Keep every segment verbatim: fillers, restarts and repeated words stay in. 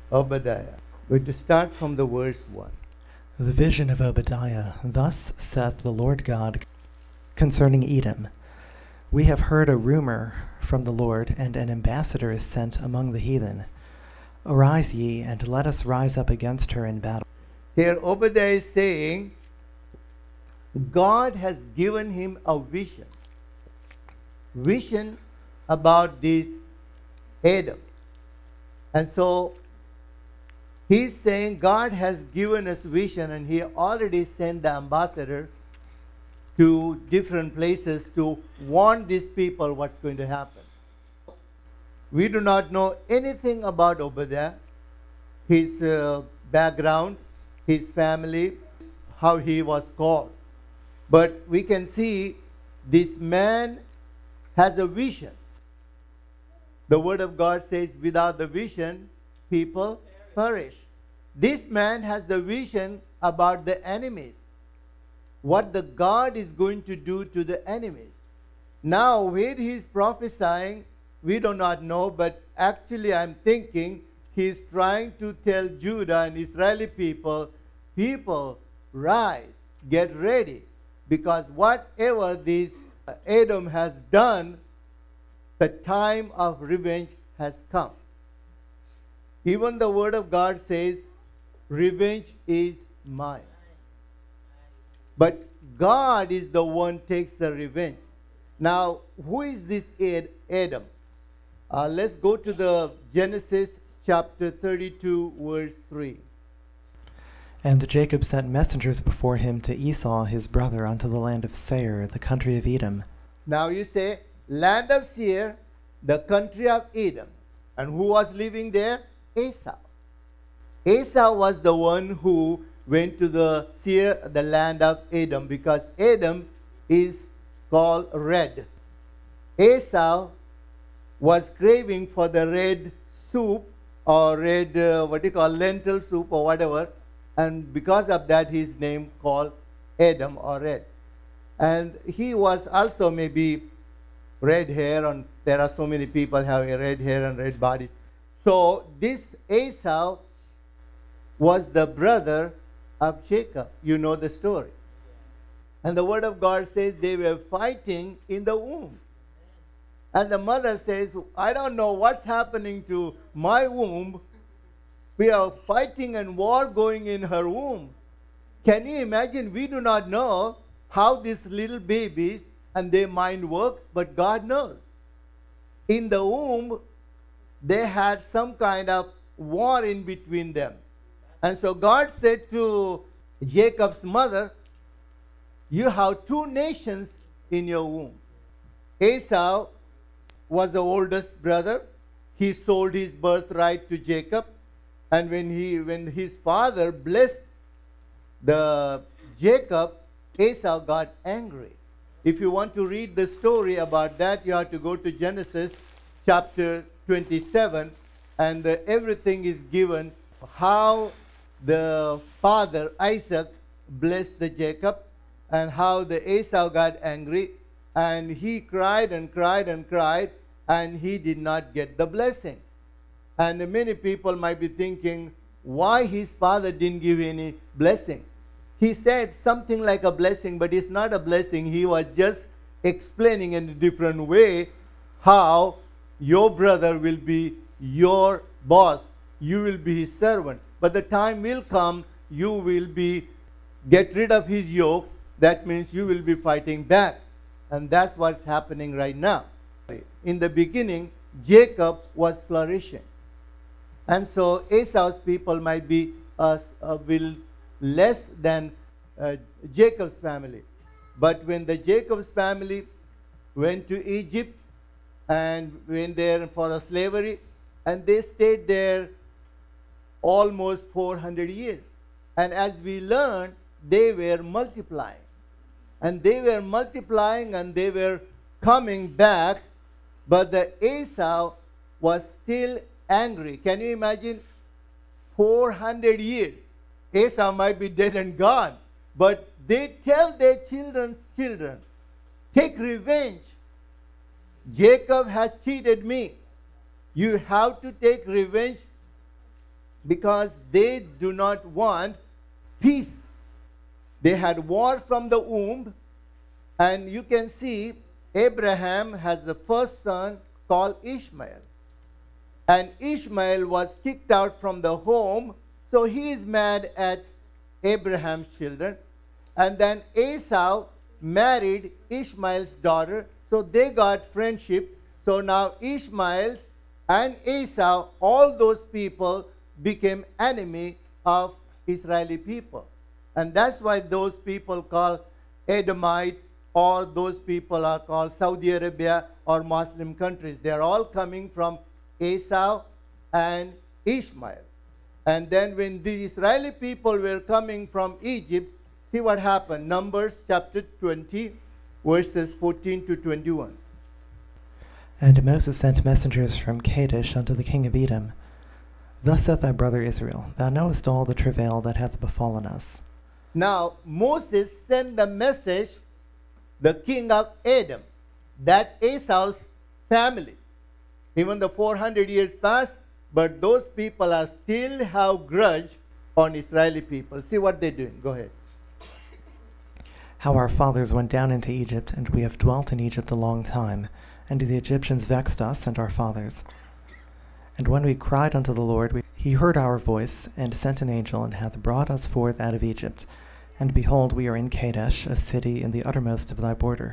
Obadiah. We're to start from the verse one. The vision of Obadiah. Thus saith the Lord God concerning Edom. We have heard a rumor from the Lord, and an ambassador is sent among the heathen. Arise ye, and let us rise up against her in battle. Here Obadiah is saying God has given him a vision. Vision about this Edom. And so he's saying God has given us vision, and he already sent the ambassador to different places to warn these people what's going to happen. We do not know anything about Obadiah, his uh, background, his family, how he was called. But we can see this man has a vision. The word of God says, without the vision, people perish. This man has the vision about the enemies. What the God is going to do to the enemies. Now, where he is prophesying, we do not know, but actually I'm thinking he is trying to tell Judah and Israeli people, people, rise, get ready, because whatever this Edom has done, the time of revenge has come. Even the word of God says, revenge is mine. But God is the one who takes the revenge. Now, who is this Ed, Edom? Uh, let's go to the Genesis chapter thirty-two, verse three. And Jacob sent messengers before him to Esau his brother unto the land of Seir, the country of Edom. Now you say, land of Seir, the country of Edom. And who was living there? Esau. Esau was the one who went to the Seir, the land of Edom, because Edom is called red. Esau was craving for the red soup or red, uh, what you call, lentil soup or whatever. And because of that, his name called Edom or red. And he was also maybe red hair, and there are so many people having red hair and red bodies. So this Esau was the brother of Jacob. You know the story. And the word of God says they were fighting in the womb. And the mother says, I don't know what's happening to my womb. We are fighting and war going in her womb. Can you imagine? We do not know how these little babies and their mind works, but God knows. In the womb, they had some kind of war in between them. And so God said to Jacob's mother, you have two nations in your womb. Esau was the oldest brother. He sold his birthright to Jacob. And when he, when his father blessed the Jacob, Esau got angry. If you want to read the story about that, you have to go to Genesis chapter twenty-seven, and uh, everything is given how the father Isaac blessed the Jacob, and how the Esau got angry, and he cried and cried and cried, and he did not get the blessing. And many people might be thinking, why his father didn't give any blessing? He said something like a blessing, but it's not a blessing. He was just explaining in a different way how your brother will be your boss. You will be his servant. But the time will come, you will be, get rid of his yoke. That means you will be fighting back. And that's what's happening right now. In the beginning, Jacob was flourishing. And so Esau's people might be uh, uh, will less than uh, Jacob's family. But when the Jacob's family went to Egypt and went there for a slavery, and they stayed there almost four hundred years. And as we learned, they were multiplying. And they were multiplying and they were coming back, but the Esau was still angry. Can you imagine? four hundred years. Esau might be dead and gone, but they tell their children's children, take revenge. Jacob has cheated me. You have to take revenge because they do not want peace. They had war from the womb, and you can see Abraham has the first son called Ishmael. And Ishmael was kicked out from the home, so he is mad at Abraham's children. And then Esau married Ishmael's daughter, so they got friendship. So now Ishmael and Esau, all those people became enemy of Israeli people. And that's why those people called Edomites, or those people are called Saudi Arabia or Muslim countries. They are all coming from Esau and Ishmael. And then when the Israeli people were coming from Egypt, see what happened. Numbers chapter twenty, verses fourteen to twenty-one. And Moses sent messengers from Kadesh unto the king of Edom. Thus saith thy brother Israel, Thou knowest all the travail that hath befallen us. Now Moses sent the message, the king of Edom, that Esau's family. Even the four hundred years passed, but those people are still have grudge on Israeli people. See what they're doing. Go ahead. How our fathers went down into Egypt, and we have dwelt in Egypt a long time, and the Egyptians vexed us and our fathers. And when we cried unto the Lord, we, he heard our voice, and sent an angel, and hath brought us forth out of Egypt. And behold, we are in Kadesh, a city in the uttermost of thy border.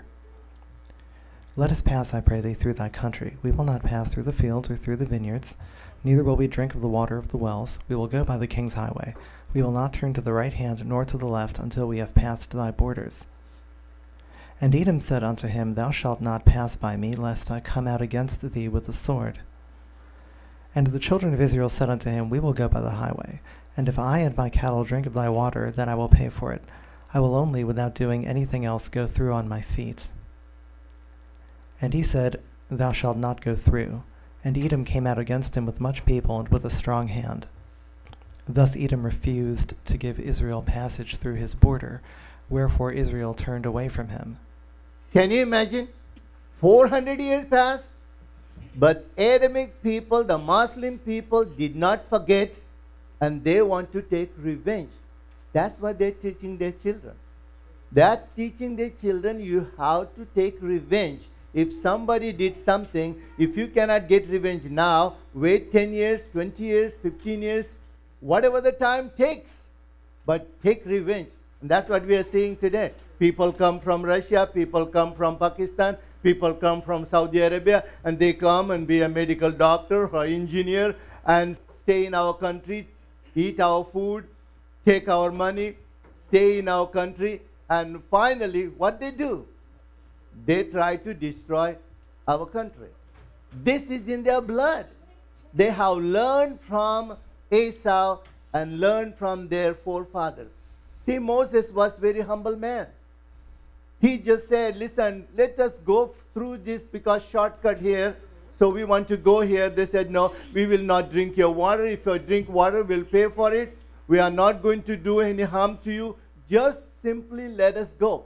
Let us pass, I pray thee, through thy country. We will not pass through the fields or through the vineyards, neither will we drink of the water of the wells. We will go by the king's highway. We will not turn to the right hand nor to the left until we have passed thy borders. And Edom said unto him, Thou shalt not pass by me, lest I come out against thee with the sword. And the children of Israel said unto him, We will go by the highway. And if I and my cattle drink of thy water, then I will pay for it. I will only, without doing anything else, go through on my feet. And he said, Thou shalt not go through. And Edom came out against him with much people and with a strong hand. Thus Edom refused to give Israel passage through his border, wherefore Israel turned away from him. Can you imagine? four hundred years passed, but Edomic people, the Muslim people, did not forget, and they want to take revenge. That's what they're teaching their children. They're teaching their children you have to take revenge. If somebody did something, if you cannot get revenge now, wait ten years, twenty years, fifteen years, whatever the time takes, but take revenge. And that's what we are seeing today. People come from Russia, people come from Pakistan, people come from Saudi Arabia, and they come and be a medical doctor or engineer and stay in our country, eat our food, take our money, stay in our country, and finally, what they do? They try to destroy our country. This is in their blood. They have learned from Esau and learned from their forefathers. See, Moses was a very humble man. He just said, listen, let us go through this because shortcut here. So we want to go here. They said, no, we will not drink your water. If you drink water, we'll pay for it. We are not going to do any harm to you. Just simply let us go.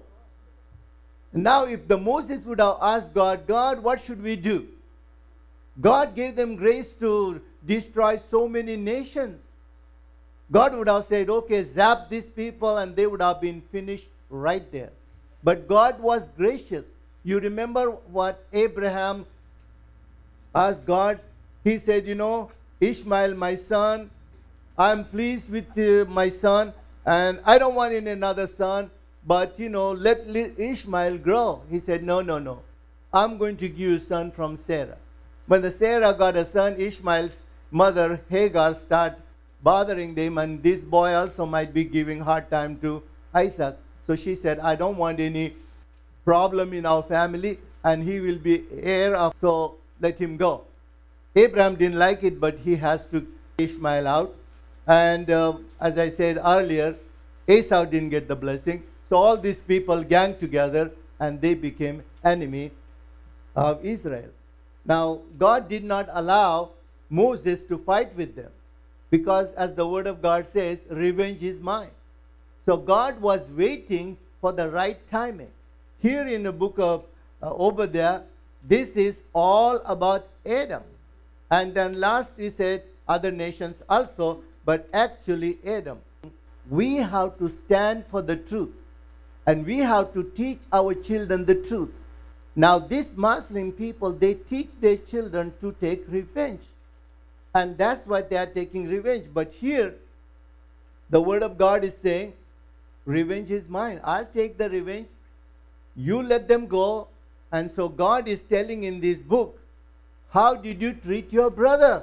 Now, if the Moses would have asked God, God, what should we do? God gave them grace to destroy so many nations. God would have said, okay, zap these people, and they would have been finished right there. But God was gracious. You remember what Abraham asked God? He said, you know, Ishmael, my son, I'm pleased with uh, my son, and I don't want any another son. But, you know, let Ishmael grow. He said, no, no, no. I'm going to give you a son from Sarah. When the Sarah got a son, Ishmael's mother, Hagar, started bothering them. And this boy also might be giving hard time to Isaac. So she said, I don't want any problem in our family. And he will be heir of, so let him go. Abraham didn't like it, but he has to get Ishmael out. And uh, as I said earlier, Esau didn't get the blessing. So all these people gang together and they became enemy of Israel. Now, God did not allow Moses to fight with them because, as the word of God says, revenge is mine. So God was waiting for the right timing. Here in the book of uh, Obadiah, this is all about Edom. And then last he said other nations also. but actually Adam. We have to stand for the truth, and we have to teach our children the truth. Now, these Muslim people, they teach their children to take revenge, and that's why they are taking revenge. But here, the Word of God is saying, revenge is mine. I'll take the revenge. You let them go. And so God is telling in this book, how did you treat your brother?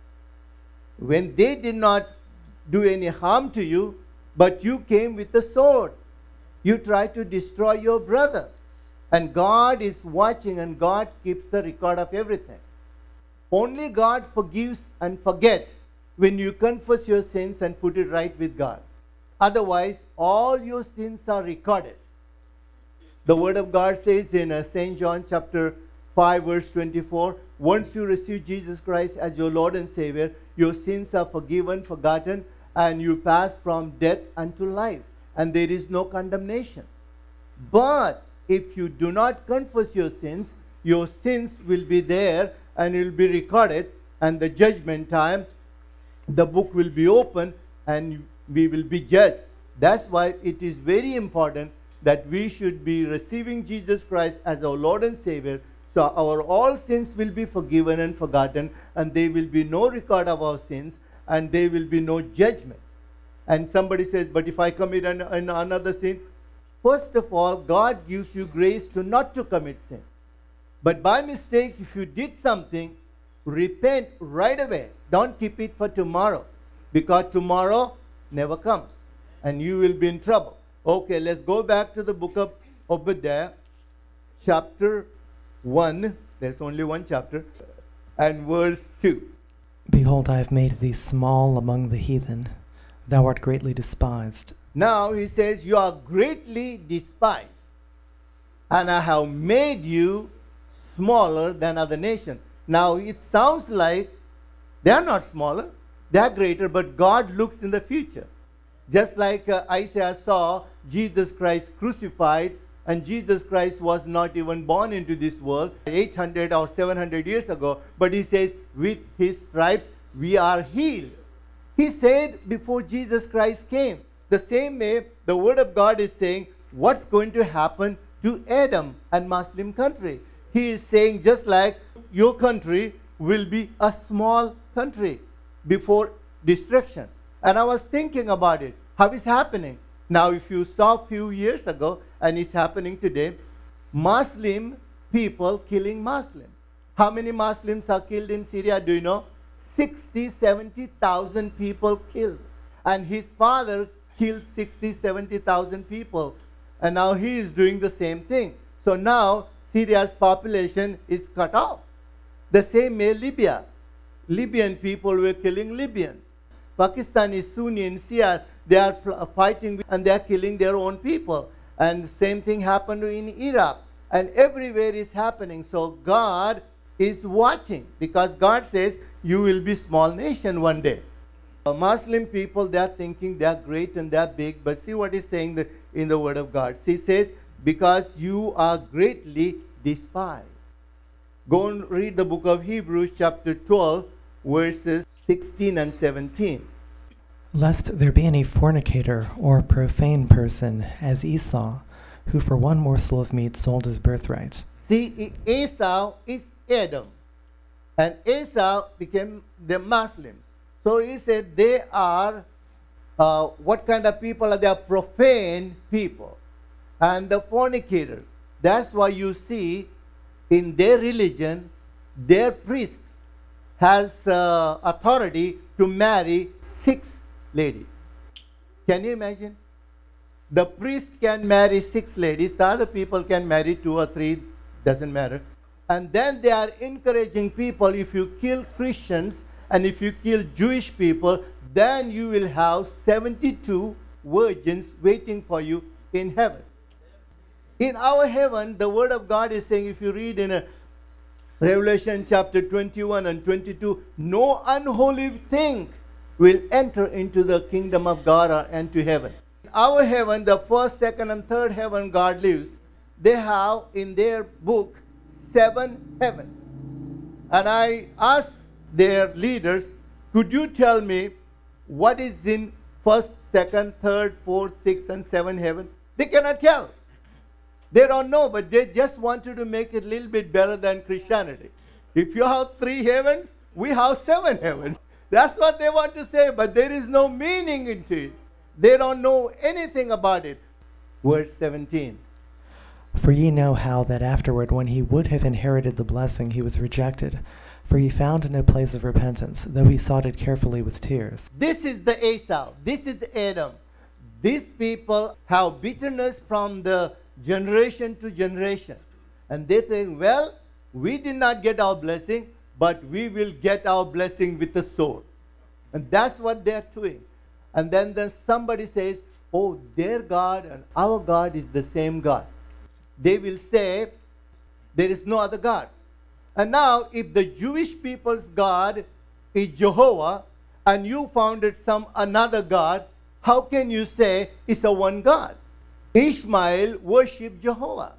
When they did not do any harm to you, but you came with a sword. You tried to destroy your brother. And God is watching, and God keeps a record of everything. Only God forgives and forgets when you confess your sins and put it right with God. Otherwise, all your sins are recorded. The Word of God says in uh, Saint John chapter five, verse twenty-four, once you receive Jesus Christ as your Lord and Savior, your sins are forgiven, forgotten, and you pass from death unto life. And there is no condemnation. But if you do not confess your sins, your sins will be there and it will be recorded. And the judgment time, the book will be open and we will be judged. That's why it is very important that we should be receiving Jesus Christ as our Lord and Savior. So our all sins will be forgiven and forgotten, and there will be no record of our sins, and there will be no judgment. And somebody says, but if I commit an, an, another sin, first of all, God gives you grace to not to commit sin. But by mistake, if you did something, repent right away. Don't keep it for tomorrow, because tomorrow never comes, and you will be in trouble. Okay, let's go back to the book of Obadiah, chapter one. There's only one chapter, and verse two. Behold, I have made thee small among the heathen. Thou art greatly despised. Now he says, you are greatly despised, and I have made you smaller than other nations. Now it sounds like they are not smaller, they are greater, but God looks in the future. Just like uh, Isaiah saw Jesus Christ crucified, and Jesus Christ was not even born into this world eight hundred or seven hundred years ago, but he says, with his stripes we are healed. He said before Jesus Christ came. The same way the Word of God is saying what's going to happen to Adam and Muslim country. He is saying just like your country will be a small country before destruction. And I was thinking about it, how it's happening. Now, if you saw a few years ago, and it's happening today, Muslim people killing Muslims. How many Muslims are killed in Syria, do you know? sixty, seventy thousand people killed. And his father killed sixty, seventy thousand people. And now he is doing the same thing. So now, Syria's population is cut off. The same way Libya. Libyan people were killing Libyans. Pakistani, Sunni, and Shia, they are fighting and they are killing their own people. And the same thing happened in Iraq. And everywhere is happening. So God is watching, because God says, you will be small nation one day. Uh, Muslim people, they are thinking they are great and they are big. But see what he's saying the, in the Word of God. He says, because you are greatly despised. Go and read the book of Hebrews chapter twelve, verses sixteen and seventeen. Lest there be any fornicator or profane person as Esau, who for one morsel of meat sold his birthright. See, Esau is Edom, and Esau became the Muslims. So he said they are, uh, what kind of people are they? Are profane people. And the fornicators. That's why you see in their religion, their priest has uh, authority to marry six ladies. Can you imagine? The priest can marry six ladies. The other people can marry two or three. Doesn't matter. And then they are encouraging people, if you kill Christians and if you kill Jewish people, then you will have seventy-two virgins waiting for you in heaven. In our heaven, the Word of God is saying, if you read in a Revelation chapter twenty-one and twenty-two, no unholy thing will enter into the kingdom of God or into heaven. In our heaven, the first, second, and third heaven God lives, they have in their book seven heavens. And I asked their leaders, could you tell me what is in first, second, third, fourth, sixth, and seventh heaven? They cannot tell. They don't know, but they just wanted to make it a little bit better than Christianity. If you have three heavens, we have seven heavens. That's what they want to say, but there is no meaning into it. They don't know anything about it. Verse seventeen. For ye know how that afterward, when he would have inherited the blessing, he was rejected. For he found no place of repentance, though he sought it carefully with tears. This is the Esau. This is Adam. These people have bitterness from the generation to generation. And they think, well, we did not get our blessing, but we will get our blessing with the sword. And that's what they're doing. And then, then somebody says, oh, their God and our God is the same God. They will say, there is no other God. And now, if the Jewish people's God is Jehovah, and you founded some another God, how can you say it's a one God? Ishmael worshipped Jehovah.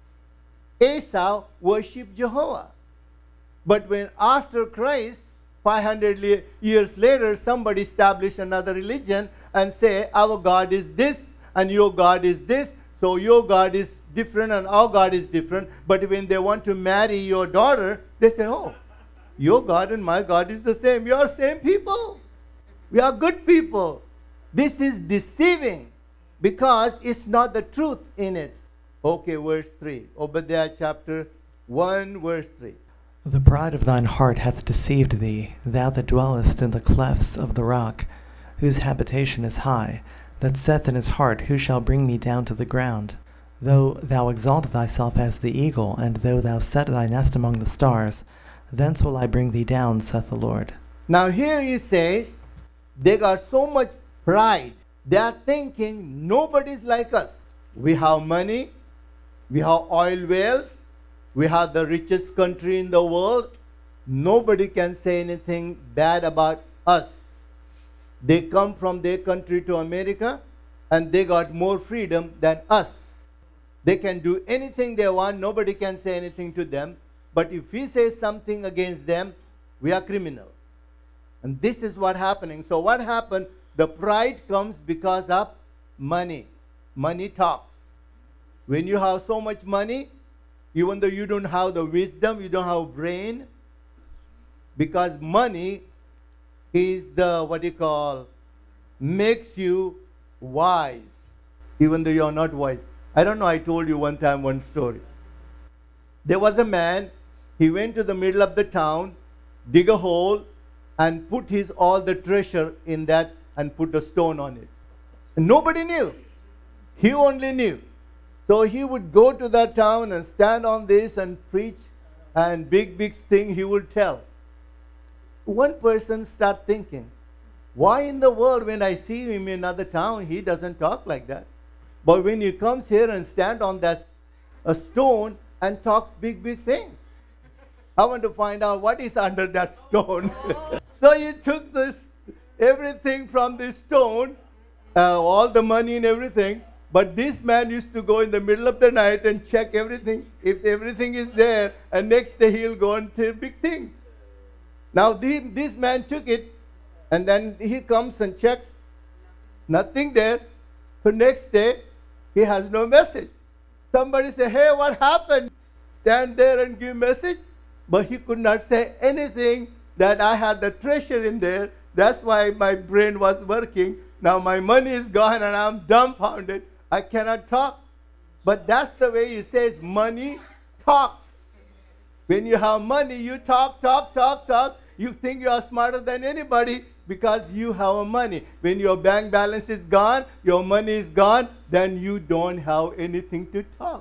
Esau worshipped Jehovah. But when after Christ, five hundred le- years later, somebody established another religion and say, our God is this, and your God is this, so your God is different and our God is different. But when they want to marry your daughter, they say, oh, your God and my God is the same. We are same people. We are good people. This is deceiving because it's not the truth in it. Okay, verse three. Obadiah chapter one, verse three. The pride of thine heart hath deceived thee, thou that dwellest in the clefts of the rock, whose habitation is high, that saith in his heart, who shall bring me down to the ground? Though thou exalt thyself as the eagle, and though thou set thy nest among the stars, thence will I bring thee down, saith the Lord. Now here you say, they got so much pride. They are thinking nobody's like us. We have money, we have oil wells, we have the richest country in the world. Nobody can say anything bad about us. They come from their country to America, and they got more freedom than us. They can do anything they want. Nobody can say anything to them. But if we say something against them, we are criminal. And this is what happening. So what happened? The pride comes because of money. Money talks. When you have so much money, even though you don't have the wisdom, you don't have brain, because money is the, what you call, makes you wise, even though you are not wise. I don't know, I told you one time one story. There was a man, he went to the middle of the town, dig a hole, and put his all the treasure in that and put a stone on it. And nobody knew. He only knew. So he would go to that town and stand on this and preach, and big, big thing he would tell. One person start thinking, why in the world when I see him in another town, he doesn't talk like that? But when he comes here and stand on that a stone and talks big, big things. I want to find out what is under that stone. So he took this, everything from this stone, uh, all the money and everything. But this man used to go in the middle of the night and check everything. If everything is there, and next day he'll go and tell big things. Now the, this man took it, and then he comes and checks. Nothing there. So next day, he has no message. Somebody say, hey, what happened? Stand there and give message. But he could not say anything that I had the treasure in there. That's why my brain was working. Now my money is gone and I'm dumbfounded. I cannot talk. But that's the way he says money talks. When you have money, you talk, talk, talk, talk. You think you are smarter than anybody because you have money. When your bank balance is gone, your money is gone, then you don't have anything to talk.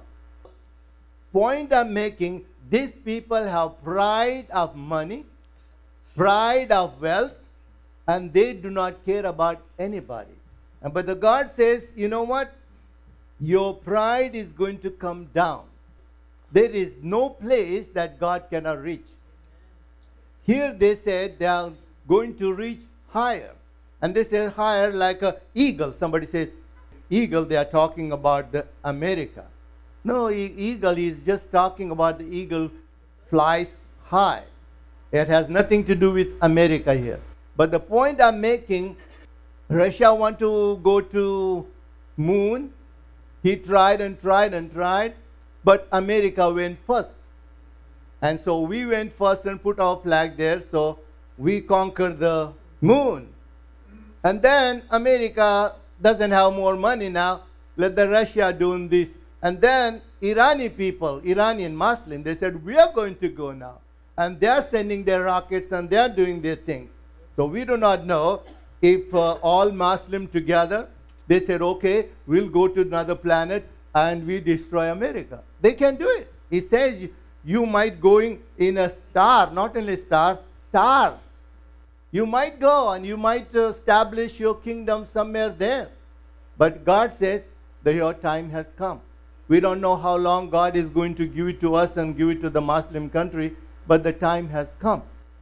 Point I'm making, these people have pride of money, pride of wealth, and they do not care about anybody. And but the God says, you know what? Your pride is going to come down. There is no place that God cannot reach. Here they said they are going to reach higher. And they say higher like an eagle. Somebody says eagle, they are talking about the America. No, e- eagle is just talking about the eagle flies high. It has nothing to do with America here. But the point I'm making, Russia want to go to moon. He tried and tried and tried, but America went first. And so we went first and put our flag there, so we conquered the moon. And then America doesn't have more money now. Let the Russia doing this. And then Iranian people, Iranian Muslim, they said, we are going to go now. And they are sending their rockets and they are doing their things. So we do not know if uh, all Muslim together, they said, okay, we'll go to another planet and we destroy America. They can do it. He says, you might going in a star, not only star, stars. You might go and you might uh, establish your kingdom somewhere there. But God says that your time has come. We don't know how long God is going to give it to us and give it to the Muslim country, but the time has come.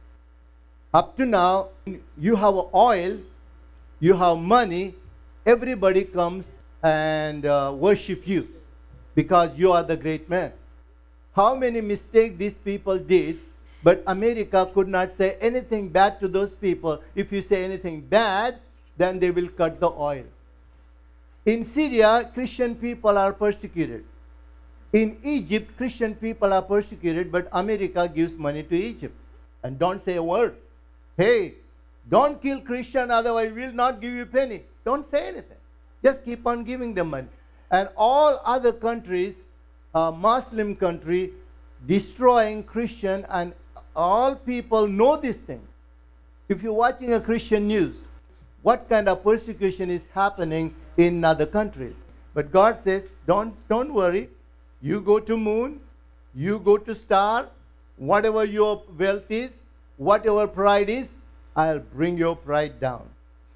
Up to now, you have oil, you have money, everybody comes and uh, worship you because you are the great man. How many mistakes these people did, but America could not say anything bad to those people. If you say anything bad, then they will cut the oil. In Syria, Christian people are persecuted. In Egypt, Christian people are persecuted, but America gives money to Egypt. And don't say a word. Hey, don't kill Christian, otherwise we'll not give you a penny. Don't say anything. Just keep on giving them money. And all other countries, uh, Muslim country, destroying Christian, and all people know these things. If you're watching a Christian news, what kind of persecution is happening in other countries? But God says, don't, don't worry. You go to moon, you go to star, whatever your wealth is, whatever pride is, I'll bring your pride down.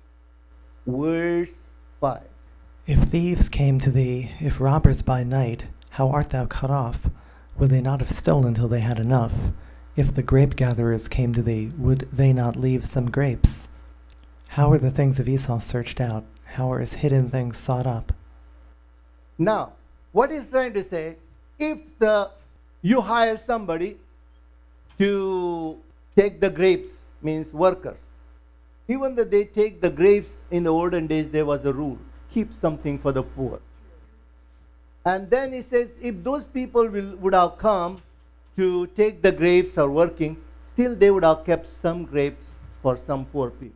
Verse five. If thieves came to thee, if robbers by night, how art thou cut off? Would they not have stolen till they had enough? If the grape gatherers came to thee, would they not leave some grapes? How are the things of Esau searched out? How are his hidden things sought up? Now, what he's trying to say, if the you hire somebody to take the grapes, means workers. Even though they take the grapes, in the olden days there was a rule, keep something for the poor. And then he says, if those people will, would have come to take the grapes or working, still they would have kept some grapes for some poor people.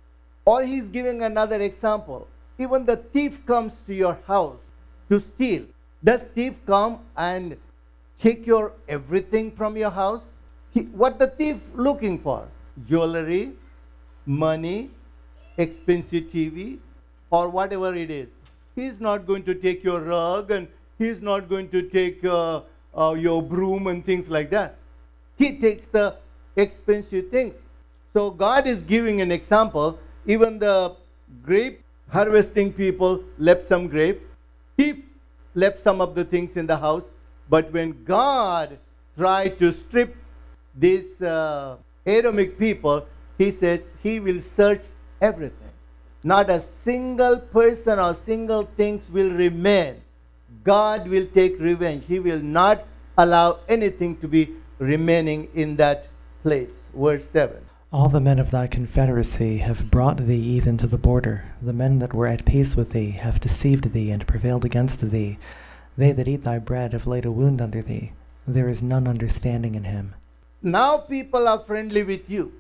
Or he's giving another example. Even the thief comes to your house to steal. Does thief come and take your everything from your house? He, what the thief looking for? Jewelry, money, expensive T V, or whatever it is. He's not going to take your rug, and he's not going to take uh, uh, your broom and things like that. He takes the expensive things. So God is giving an example. Even the grape harvesting people left some grape. He left some of the things in the house. But when God tried to strip these uh, Adomic people, he says he will search everything. Not a single person or single things will remain. God will take revenge. He will not allow anything to be remaining in that place. Verse seven. All the men of thy confederacy have brought thee even to the border. The men that were at peace with thee have deceived thee and prevailed against thee. They that eat thy bread have laid a wound under thee. There is none understanding in him. Now people are friendly with you.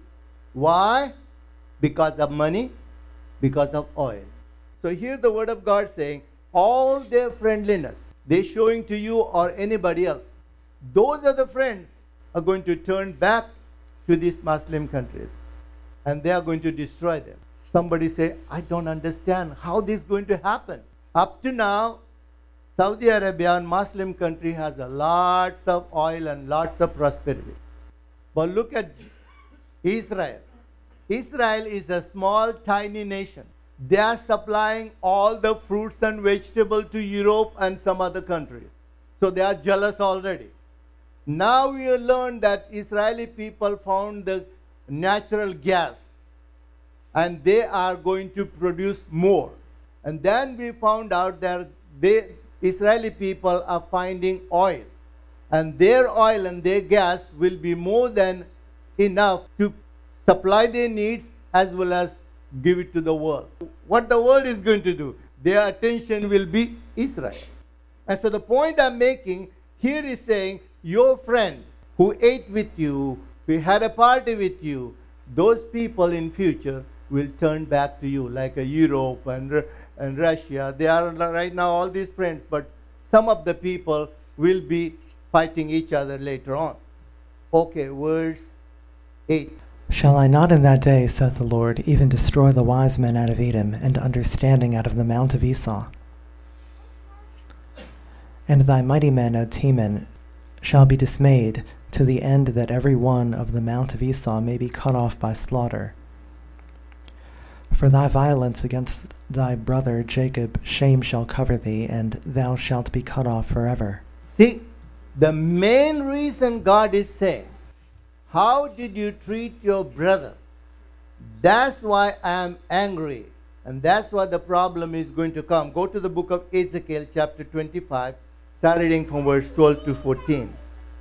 Why? Because of money, because of oil. So here the word of God saying, all their friendliness they showing to you or anybody else, those are the friends are going to turn back to these Muslim countries, and they are going to destroy them. Somebody say, I don't understand how this is going to happen. Up to now, Saudi Arabia and Muslim country has a lots of oil and lots of prosperity. But look at Israel. Israel is a small, tiny nation. They are supplying all the fruits and vegetables to Europe and some other countries. So they are jealous already. Now we have learned that Israeli people found the natural gas, and they are going to produce more. And then we found out that they, Israeli people are finding oil. And their oil and their gas will be more than enough to supply their needs as well as give it to the world. What the world is going to do? Their attention will be Israel. And so the point I'm making here is saying, your friend who ate with you, who had a party with you, those people in future will turn back to you, like a Europe and, and Russia. They are right now all these friends, but some of the people will be fighting each other later on. Okay, verse eight. Shall I not in that day, saith the Lord, even destroy the wise men out of Edom, and understanding out of the mount of Esau? And thy mighty men, O Teman, shall be dismayed, to the end that every one of the mount of Esau may be cut off by slaughter. For thy violence against thy brother Jacob, shame shall cover thee, and thou shalt be cut off forever. See, the main reason God is saying, how did you treat your brother? That's why I am angry. And that's why the problem is going to come. Go to the book of Ezekiel, chapter twenty-five, start reading from verse twelve to fourteen.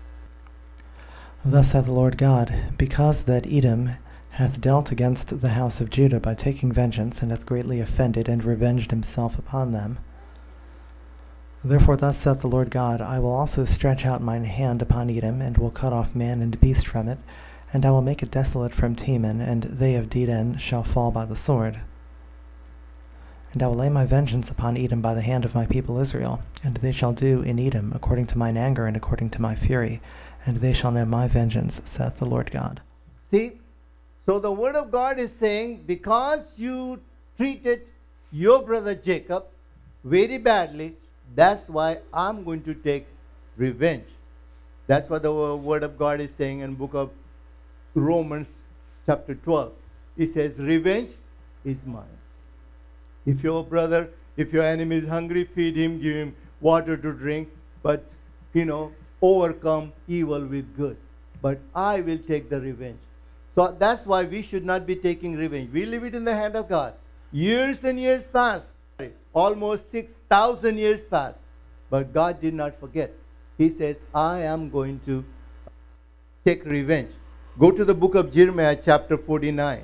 Thus saith the Lord God, because that Edom hath dealt against the house of Judah by taking vengeance, and hath greatly offended and revenged himself upon them. Therefore thus saith the Lord God, I will also stretch out mine hand upon Edom, and will cut off man and beast from it, and I will make it desolate from Teman, and they of Dedan shall fall by the sword. And I will lay my vengeance upon Edom by the hand of my people Israel, and they shall do in Edom according to mine anger and according to my fury, and they shall know my vengeance, saith the Lord God. See, so the word of God is saying, because you treated your brother Jacob very badly, that's why I'm going to take revenge. That's what the word of God is saying in book of Romans chapter twelve. It says, revenge is mine. If your brother, if your enemy is hungry, feed him, give him water to drink, but, you know, overcome evil with good. But I will take the revenge. So that's why we should not be taking revenge. We leave it in the hand of God. Years and years passed. Almost six thousand years passed. But God did not forget. He says, I am going to take revenge. Go to the book of Jeremiah chapter forty-nine.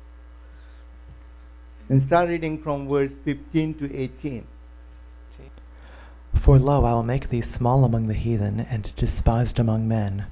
And start reading from verse fifteen to eighteen. For lo, I will make thee small among the heathen, and despised among men.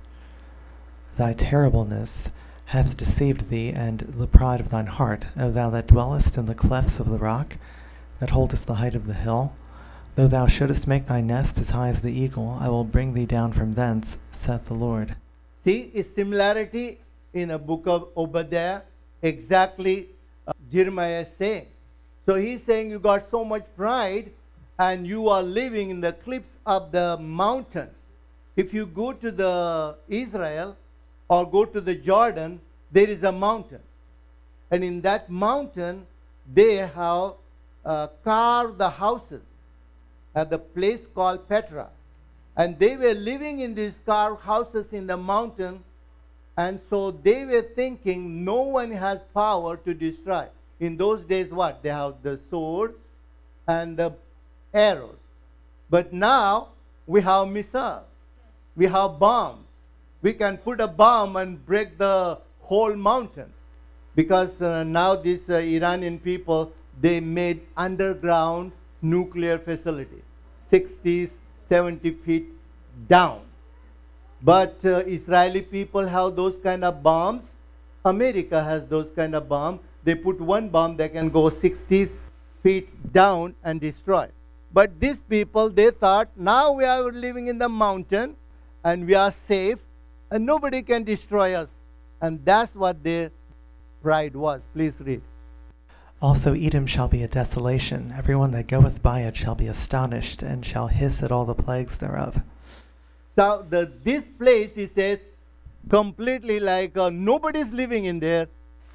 Thy terribleness hath deceived thee, and the pride of thine heart, O thou that dwellest in the clefts of the rock, that holdest the height of the hill. Though thou shouldest make thy nest as high as the eagle, I will bring thee down from thence, saith the Lord. See, a similarity in a book of Obadiah, exactly uh, Jeremiah is saying. So he's saying you got so much pride, and you are living in the cliffs of the mountains. If you go to the Israel or go to the Jordan, there is a mountain. And in that mountain, they have uh, carved the houses at the place called Petra. And they were living in these carved houses in the mountain. And so they were thinking no one has power to destroy. In those days, what? They have the sword and the arrows. But now we have missiles. We have bombs. We can put a bomb and break the whole mountain. Because uh, now these uh, Iranian people, they made underground nuclear facility, sixty, seventy feet down. But uh, Israeli people have those kind of bombs. America has those kind of bombs. They put one bomb that can go sixty feet down and destroy. But these people, they thought, now we are living in the mountain and we are safe and nobody can destroy us. And that's what their pride was. Please read. Also Edom shall be a desolation. Everyone that goeth by it shall be astonished, and shall hiss at all the plagues thereof. So the, this place, he says, completely like uh, nobody's living in there.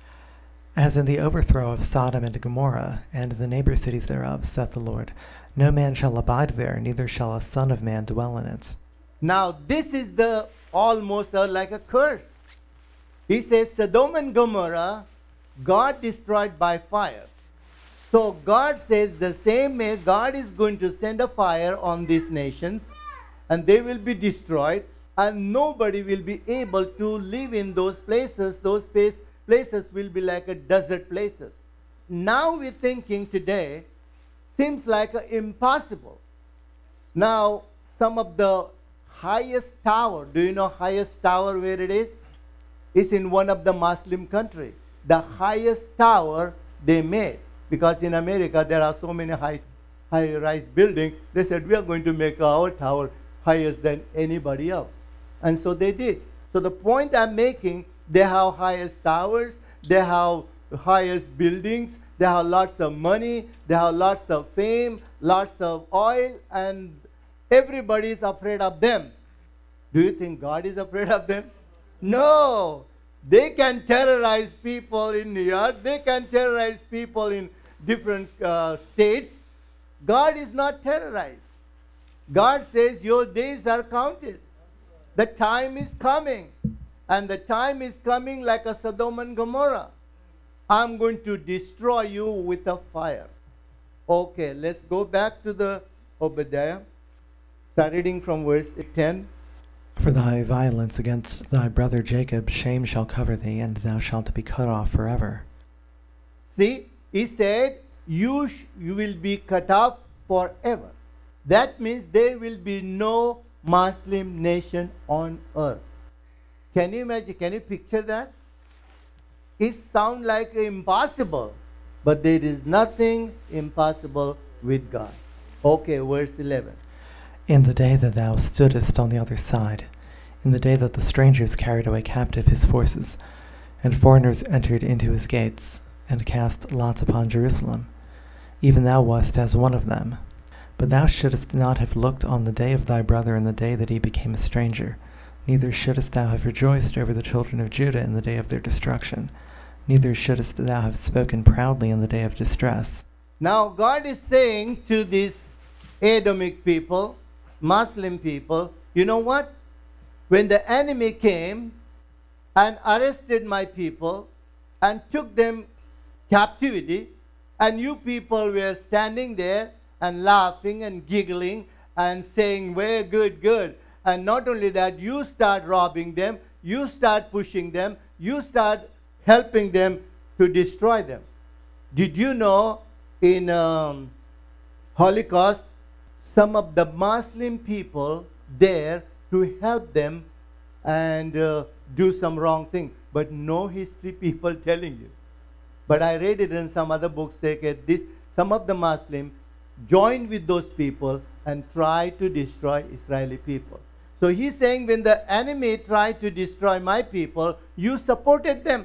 As in the overthrow of Sodom and Gomorrah, and the neighbor cities thereof, saith the Lord. No man shall abide there, neither shall a son of man dwell in it. Now this is the almost uh, like a curse. He says Sodom and Gomorrah, God destroyed by fire. So God says the same way God is going to send a fire on these nations, and they will be destroyed, and nobody will be able to live in those places. Those place, places will be like a desert places. now we're thinking today seems like uh, impossible. Now, some of the highest tower, do you know highest tower where it is? It's in one of the Muslim countries. The highest tower they made. Because in America there are so many high, high-rise buildings. They said, we are going to make our tower higher than anybody else. And so they did. So the point I'm making, they have highest towers, they have highest buildings, they have lots of money, they have lots of fame, lots of oil, and everybody is afraid of them. Do you think God is afraid of them? No. They can terrorize people in New York. They can terrorize people in different uh, states. God is not terrorized. God says your days are counted. The time is coming. And the time is coming like a Sodom and Gomorrah. I'm going to destroy you with a fire. Okay, let's go back to the Obadiah. Start reading from verse ten. For thy violence against thy brother Jacob, shame shall cover thee, and thou shalt be cut off forever. See, he said, you, sh- you will be cut off forever. That means there will be no Muslim nation on earth. Can you imagine? Can you picture that? It sounds like impossible, but there is nothing impossible with God. Okay, verse eleven. In the day that thou stoodest on the other side, in the day that the strangers carried away captive his forces, and foreigners entered into his gates, and cast lots upon Jerusalem, even thou wast as one of them. But thou shouldest not have looked on the day of thy brother in the day that he became a stranger, neither shouldest thou have rejoiced over the children of Judah in the day of their destruction, neither shouldest thou have spoken proudly in the day of distress. Now God is saying to these Edomic people, Muslim people, you know what? When the enemy came and arrested my people and took them captivity, and you people were standing there and laughing and giggling and saying, very good, good. And not only that, you start robbing them, you start pushing them, you start helping them to destroy them. Did you know in um, Holocaust, some of the Muslim people there to help them and uh, do some wrong thing, but no history people telling you. But I read it in some other books, say that this, some of the Muslims joined with those people and tried to destroy Israeli people. So he's saying when the enemy tried to destroy my people, you supported them.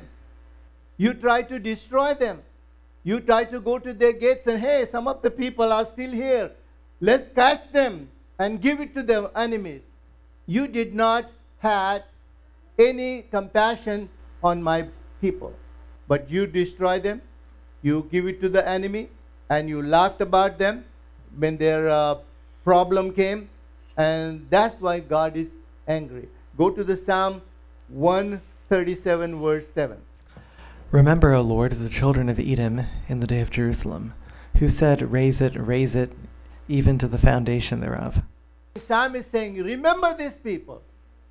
You tried to destroy them. You tried to go to their gates and, hey, some of the people are still here. Let's catch them and give it to the enemies. You did not have any compassion on my people. But you destroy them, you give it to the enemy, and you laughed about them when their uh, problem came. And that's why God is angry. Go to the Psalm one thirty-seven, verse seven. Remember, O Lord, the children of Edom in the day of Jerusalem, who said, raise it, raise it, even to the foundation thereof. The Psalm is saying, remember these people,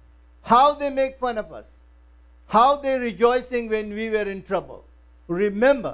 how they make fun of us, how they're rejoicing when we were in trouble. Remember.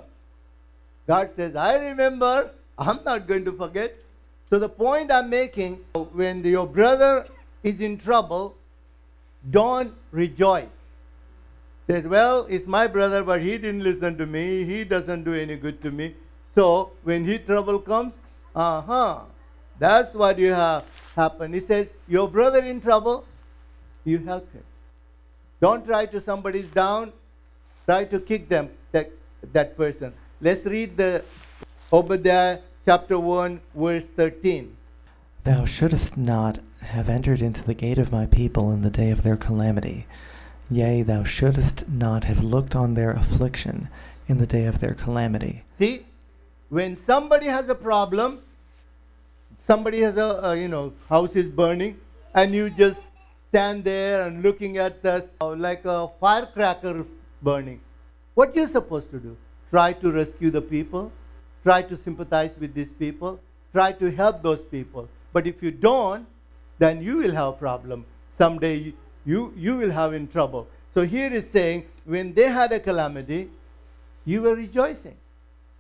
God says, I remember, I'm not going to forget. So the point I'm making, when your brother is in trouble, don't rejoice. Says, well, it's my brother, but he didn't listen to me. He doesn't do any good to me. So when his trouble comes, uh-huh, that's what you have happen. He says, your brother in trouble, you help him. Don't try to somebody's down, try to kick them, that, that person. Let's read the Obadiah chapter one, verse thirteen. Thou shouldest not have entered into the gate of my people in the day of their calamity. Yea, thou shouldest not have looked on their affliction in the day of their calamity. See, when somebody has a problem, somebody has a, uh, you know, house is burning, and you just stand there and looking at us uh, like a firecracker burning. What you're supposed to do? Try to rescue the people. Try to sympathize with these people. Try to help those people. But if you don't, then you will have a problem. Someday you, you, you will have in trouble. So here is saying, when they had a calamity, you were rejoicing.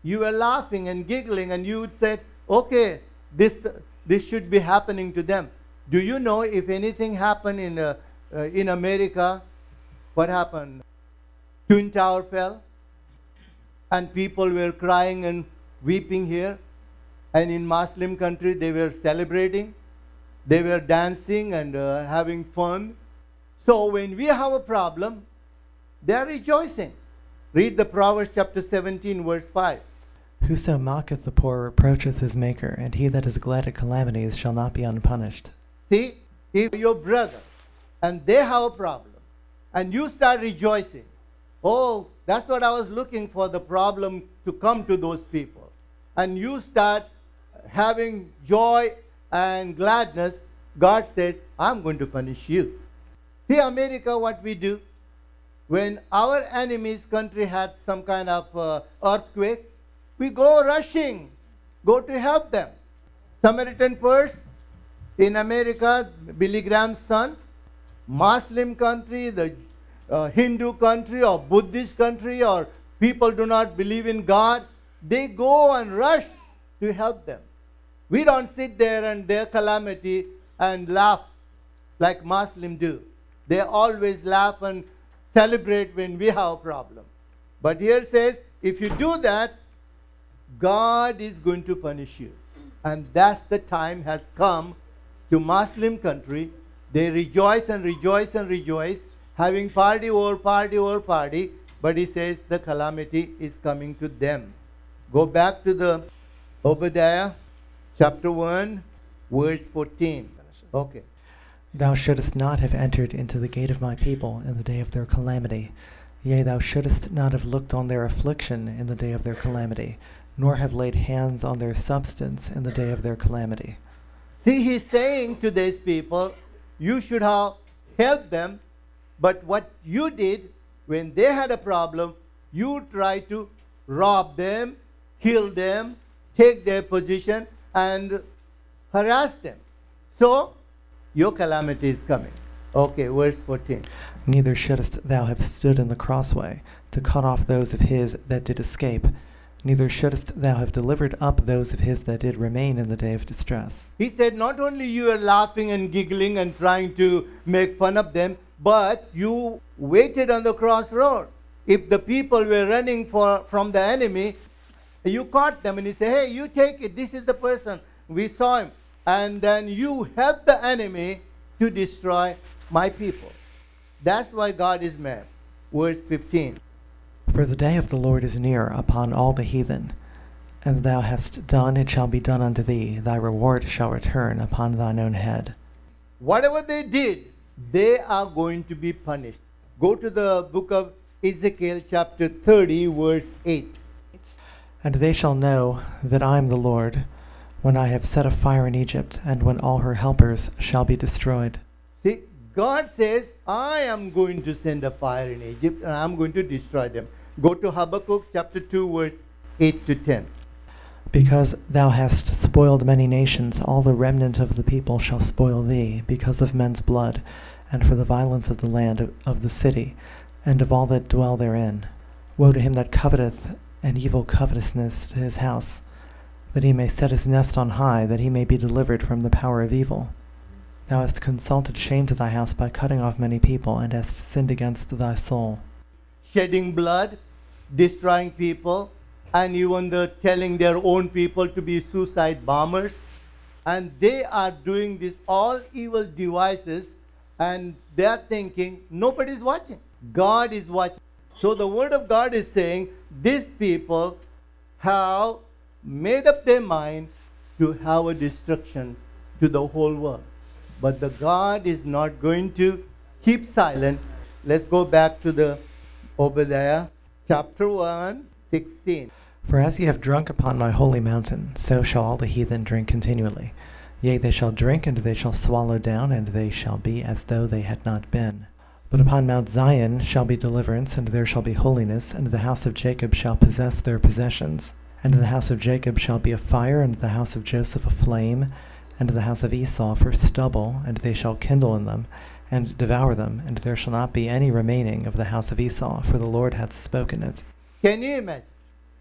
you were laughing and giggling, and you said, okay, this, this should be happening to them. Do you know if anything happened in, uh, uh, in America? What happened? Twin Tower fell, and people were crying and weeping here. And in Muslim country, they were celebrating. They were dancing and uh, having fun. So when we have a problem, they are rejoicing. Read the Proverbs chapter seventeen, verse five. Whoso mocketh the poor reproacheth his maker, and he that is glad at calamities shall not be unpunished. See, if your brother and they have a problem, and you start rejoicing, oh, that's what I was looking for, the problem to come to those people. And you start having joy and gladness, God says, I'm going to punish you. See, America, what we do, when our enemy's country had some kind of uh, earthquake, we go rushing, go to help them. Samaritan Purse in America, Billy Graham's son, Muslim country, the uh, Hindu country or Buddhist country, or people do not believe in God, they go and rush to help them. We don't sit there and their calamity and laugh like Muslims do. They always laugh and celebrate when we have a problem. But here it says, if you do that, God is going to punish you. And that's the time has come to Muslim country. They rejoice and rejoice and rejoice, having party over party over party. But he says the calamity is coming to them. Go back to the Obadiah chapter one, verse fourteen. Okay. Thou shouldest not have entered into the gate of my people in the day of their calamity. Yea, thou shouldest not have looked on their affliction in the day of their calamity, nor have laid hands on their substance in the day of their calamity. See, he's saying to these people, you should have helped them, but what you did when they had a problem, you tried to rob them, kill them, take their position, and harass them. So, your calamity is coming. Okay, verse fourteen. Neither shouldest thou have stood in the crossway to cut off those of his that did escape, neither shouldest thou have delivered up those of his that did remain in the day of distress. He said, not only you are laughing and giggling and trying to make fun of them, but you waited on the crossroad. If the people were running for, from the enemy, you caught them and you say, hey, you take it, this is the person, we saw him. And then you help the enemy to destroy my people. That's why God is mad. Verse fifteen. For the day of the Lord is near upon all the heathen. As thou hast done, it shall be done unto thee. Thy reward shall return upon thine own head. Whatever they did, they are going to be punished. Go to the book of Ezekiel chapter thirty, verse eight. And they shall know that I am the Lord, when I have set a fire in Egypt, and when all her helpers shall be destroyed. See, God says, I am going to send a fire in Egypt, and I'm going to destroy them. Go to Habakkuk chapter two, verse eight to ten. Because thou hast spoiled many nations, all the remnant of the people shall spoil thee, because of men's blood, and for the violence of the land of, of the city, and of all that dwell therein. Woe to him that coveteth an evil covetousness to his house, that he may set his nest on high, that he may be delivered from the power of evil. Thou hast consulted shame to thy house by cutting off many people, and hast sinned against thy soul. Shedding blood, destroying people, and even the telling their own people to be suicide bombers. And they are doing this all evil devices, and they are thinking nobody is watching. God is watching. So the word of God is saying these people have made up their mind to have a destruction to the whole world. But the God is not going to keep silent. Let's go back to the Obadiah chapter one, sixteen. For as ye have drunk upon my holy mountain, so shall all the heathen drink continually. Yea, they shall drink, and they shall swallow down, and they shall be as though they had not been. But upon Mount Zion shall be deliverance, and there shall be holiness, and the house of Jacob shall possess their possessions. And the house of Jacob shall be a fire, and the house of Joseph a flame, and the house of Esau for stubble, and they shall kindle in them, and devour them, and there shall not be any remaining of the house of Esau, for the Lord hath spoken it. Can you imagine?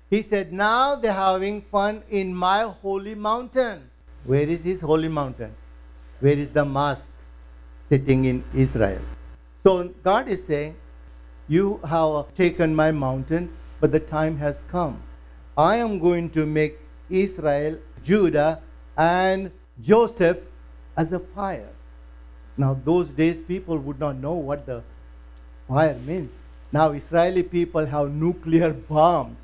He said, now they're having fun in my holy mountain. Where is his holy mountain? Where is the mosque sitting in Israel? So God is saying, you have taken my mountain, but the time has come. I am going to make Israel, Judah, and Joseph as a fire. Now, those days, people would not know what the fire means. Now, Israeli people have nuclear bombs.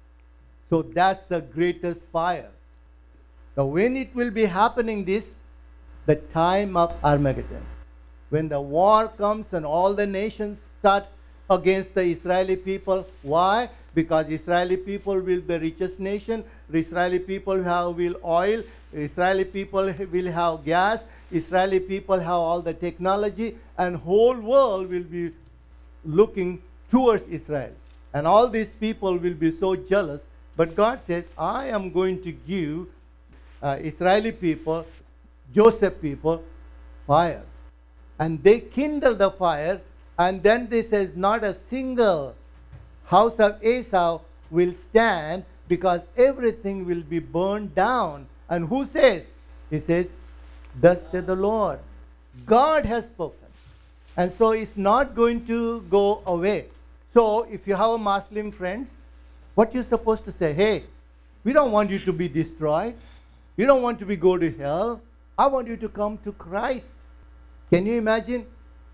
So that's the greatest fire. Now, when it will be happening this, the time of Armageddon. When the war comes and all the nations start against the Israeli people. Why? Because Israeli people will be the richest nation. Israeli people have will oil. Israeli people will have gas. Israeli people have all the technology. And whole world will be looking towards Israel. And all these people will be so jealous. But God says, I am going to give uh, Israeli people, Joseph people, fire. And they kindle the fire. And then this says, not a single house of Esau will stand, because everything will be burned down. And who says? He says, thus said the Lord. God has spoken. And so it's not going to go away. So if you have a Muslim friends, what you're supposed to say? Hey, we don't want you to be destroyed. We don't want to be go to hell. I want you to come to Christ. Can you imagine?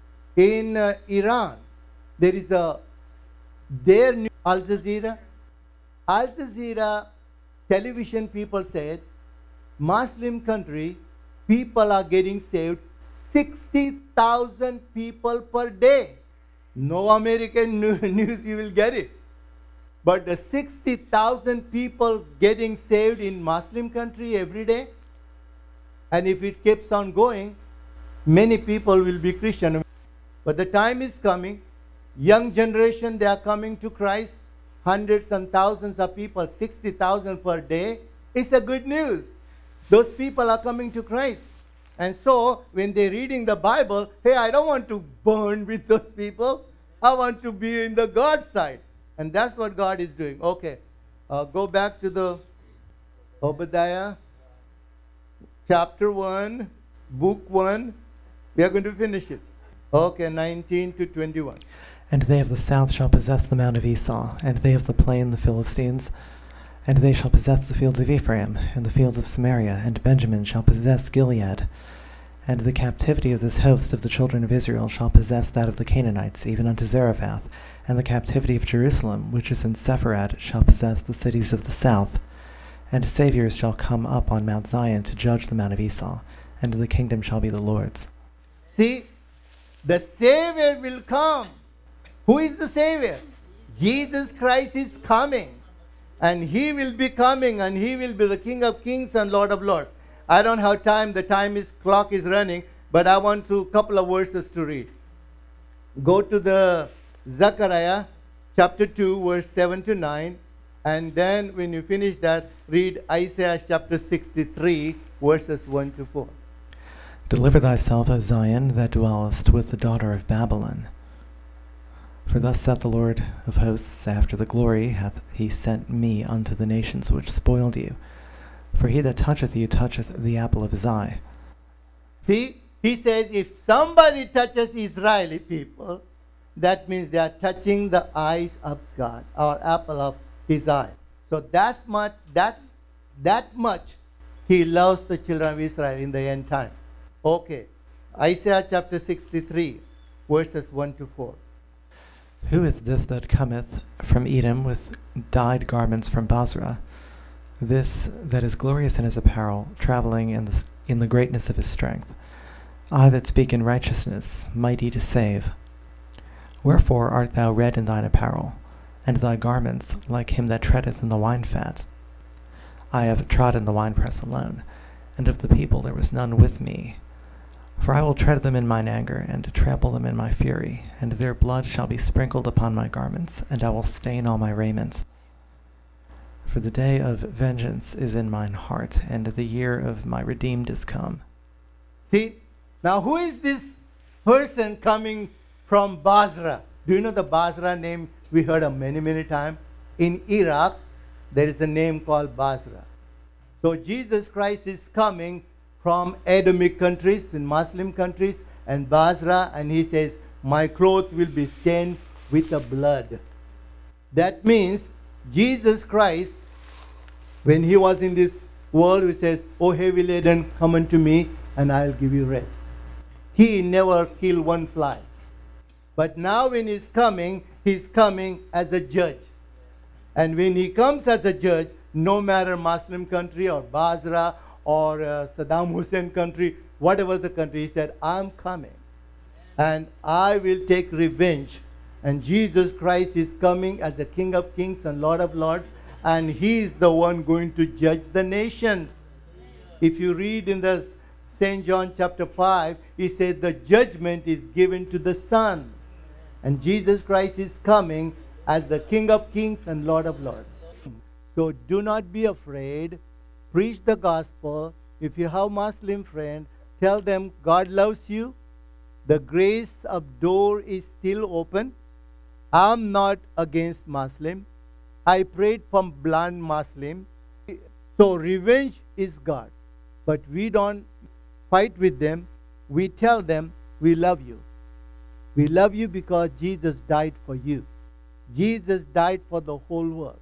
In uh, Iran, there is a their new Al Jazeera. Al Jazeera television people said, Muslim country, people are getting saved, sixty thousand people per day. No American news you will get it. But the sixty thousand people getting saved in Muslim country every day, and if it keeps on going, many people will be Christian. But the time is coming, young generation, they are coming to Christ, hundreds and thousands of people, sixty thousand per day. It's a good news. Those people are coming to Christ. And so, when they're reading the Bible, hey, I don't want to burn with those people. I want to be in the God side. And that's what God is doing. Okay, uh, go back to the Obadiah, chapter one, book one. We are going to finish it. Okay, nineteen to twenty-one. And they of the south shall possess the mount of Esau, and they of the plain the Philistines. And they shall possess the fields of Ephraim, and the fields of Samaria, and Benjamin shall possess Gilead. And the captivity of this host of the children of Israel shall possess that of the Canaanites, even unto Zarephath. And the captivity of Jerusalem, which is in Sepharad, shall possess the cities of the south. And saviors shall come up on Mount Zion to judge the mount of Esau, and the kingdom shall be the Lord's. See, the Savior will come. Who is the Savior? Jesus Christ is coming. And He will be coming, and He will be the King of Kings and Lord of Lords. I don't have time. The time is clock is running. But I want to couple of verses to read. Go to the Zechariah chapter two, verse seven to nine. And then when you finish that, read Isaiah chapter sixty-three, verses one to four. Deliver thyself, O Zion, that dwellest with the daughter of Babylon. For thus saith the Lord of hosts, after the glory hath he sent me unto the nations which spoiled you. For he that toucheth you toucheth the apple of his eye. See, he says if somebody touches Israeli people, that means they are touching the eyes of God, or apple of his eye. So that's much, that, that much he loves the children of Israel in the end time. Okay, Isaiah chapter sixty-three, verses one to four. Who is this that cometh from Edom with dyed garments from Basra? This that is glorious in his apparel, traveling in the, in the greatness of his strength. I that speak in righteousness, mighty to save. Wherefore art thou red in thine apparel, and thy garments like him that treadeth in the wine fat? I have trodden the winepress alone, and of the people there was none with me. For I will tread them in mine anger, and trample them in my fury, and their blood shall be sprinkled upon my garments, and I will stain all my raiment. For the day of vengeance is in mine heart, and the year of my redeemed is come. See, now who is this person coming from Basra? Do you know the Basra name? We heard of many, many times. In Iraq, there is a name called Basra. So Jesus Christ is coming from Adamic countries, in Muslim countries, and Basra, and he says, my clothes will be stained with the blood. That means Jesus Christ, when he was in this world, he says, O heavy laden, come unto me, and I'll give you rest. He never killed one fly. But now when he's coming, he's coming as a judge. And when he comes as a judge, no matter Muslim country or Basra or uh, Saddam Hussein country, whatever the country, he said, I'm coming. And I will take revenge. And Jesus Christ is coming as the King of Kings and Lord of Lords. And he is the one going to judge the nations. If you read in the Saint John chapter five, he says the judgment is given to the Son. And Jesus Christ is coming as the King of Kings and Lord of Lords. So do not be afraid. Preach the gospel. If you have Muslim friend, tell them God loves you. The grace of door is still open. I'm not against Muslim. I prayed from blind Muslim. So revenge is God. But we don't fight with them. We tell them we love you. We love you because Jesus died for you. Jesus died for the whole world.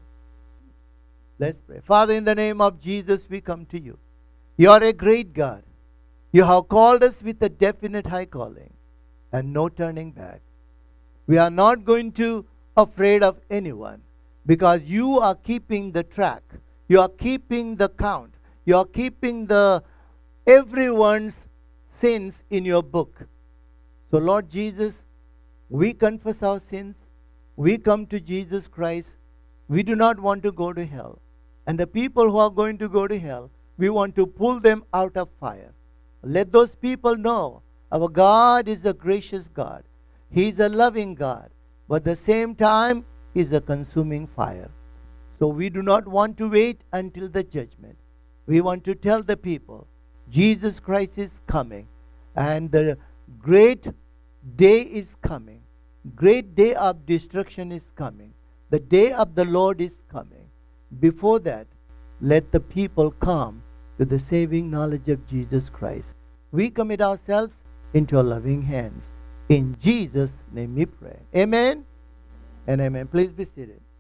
Let's pray. Father, in the name of Jesus, we come to you. You are a great God. You have called us with a definite high calling and no turning back. We are not going to afraid of anyone because you are keeping the track. You are keeping the count. You are keeping the everyone's sins in your book. So Lord Jesus, we confess our sins. We come to Jesus Christ. We do not want to go to hell. And the people who are going to go to hell, we want to pull them out of fire. Let those people know our God is a gracious God. He is a loving God. But at the same time, He is a consuming fire. So we do not want to wait until the judgment. We want to tell the people, Jesus Christ is coming. And the great day is coming. Great day of destruction is coming. The day of the Lord is coming. Before that, let the people come to the saving knowledge of Jesus Christ. We commit ourselves into your loving hands. In Jesus' name we pray. Amen and amen. Please be seated.